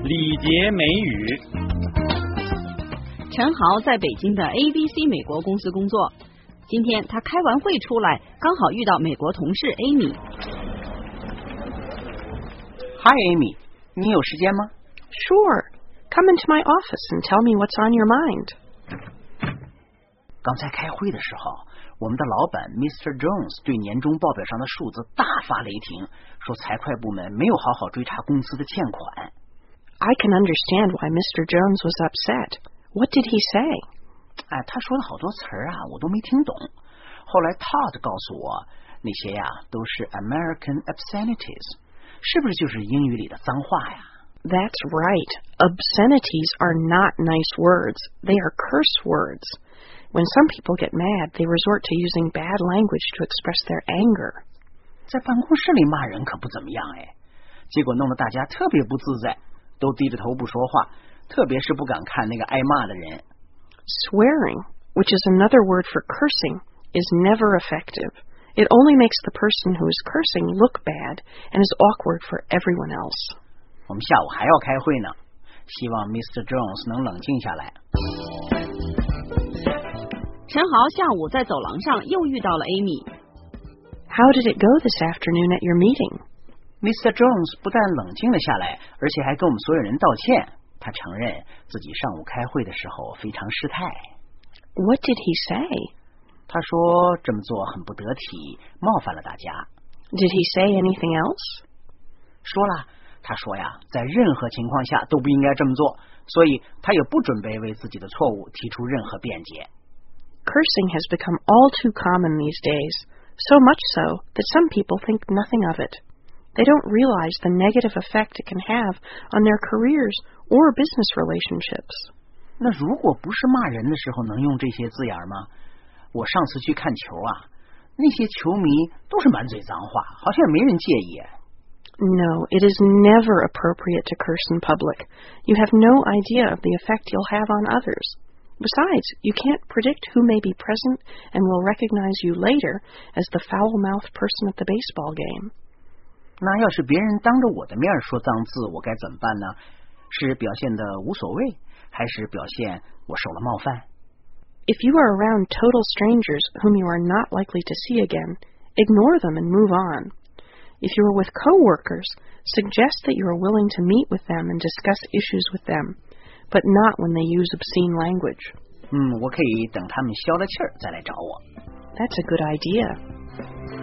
礼节美语。 陈豪在北京的 ABC 美国公司工作，今天他开完会出来，刚好遇到美国同事 Amy。 Hi Amy， 你有时间吗？ Sure. Come into my office and tell me what's on your mind. 刚才开会的时候，我们的老板 Mr. Jones 对年终报表上的数字大发雷霆，说财会部门没有好好追查公司的欠款。 I can understand why Mr. Jones was upset. What did he say? 他说了好多词儿我都没听懂。后来 Todd 告诉我，那些都是 American obscenities， 是不是就是英语里的脏话呀？ That's right. Obscenities are not nice words. They are curse words. When some people get mad, they resort to using bad language to express their anger. 在办公室里骂人可不怎么样结果弄得大家特别不自在，都低着头不说话，特别是不敢看那个挨骂的人。 Swearing, which is another word for cursing, is never effective. It only makes the person who is cursing look bad and is awkward for everyone else. 我们下午还要开会呢，希望 Mr. Jones 能冷静下来。 陈豪下午在走廊上又遇到了 Amy。 How did it go this afternoon at your meeting? Mr. Jones 不但冷静了下来，而且还跟我们所有人道歉。他承认自己上午开会的时候非常失态。 What did he say? 他说这么做很不得体，冒犯了大家。 Did he say anything else? 说了，他说在任何情况下都不应该这么做，所以他也不准备为自己的错误提出任何辩解。 Cursing has become all too common these days, so much so that some people think nothing of it. They don't realize the negative effect it can have on their careers or business relationships. 那如果不是骂人的时候能用这些字眼吗？我上次去看球那些球迷都是满嘴脏话，好像也没人介意。 No, it is never appropriate to curse in public. You have no idea of the effect you'll have on others. Besides, you can't predict who may be present and will recognize you later as the foul-mouthed person at the baseball game. 那要是别人当着我的面说脏字，我该怎么办呢？是表现得无所谓，还是表现我受了冒犯？ If you are around total strangers whom you are not likely to see again, ignore them and move on. If you are with coworkers, suggest that you are willing to meet with them and discuss issues with them, but not when they use obscene language. 我可以等他们消了气儿再来找我。 That's a good idea.